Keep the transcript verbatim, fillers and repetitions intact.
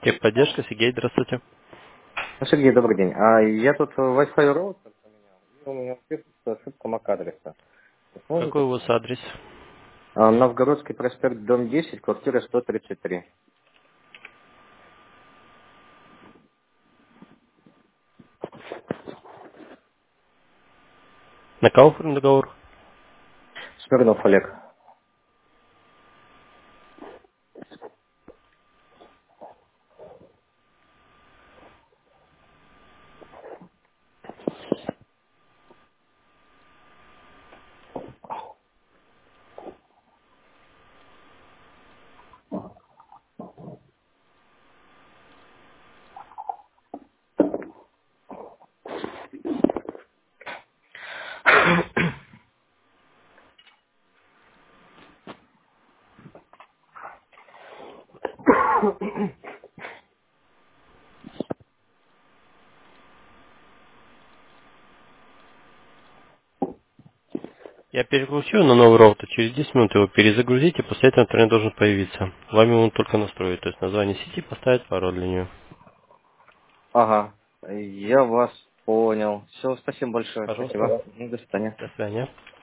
Техподдержка, Сергей, здравствуйте. Сергей, добрый день. А я тут Wi-Fi роутер поменял, и у меня пишется ошибка MAC-адреса. Вы Какой сможете у вас помочь? адрес? А, Новгородский проспект, дом десять, квартира сто тридцать три. На кого оформлен договор? Смирнов Олег. Я переключу на новый роутер. Через десять минут его перезагрузите, после этого интернет должен появиться. Вам его только настроить. То есть название сети поставить, пароль для нее. Ага, я вас понял. Все, спасибо большое. Пожалуйста. Спасибо. Ну, до свидания. До свидания.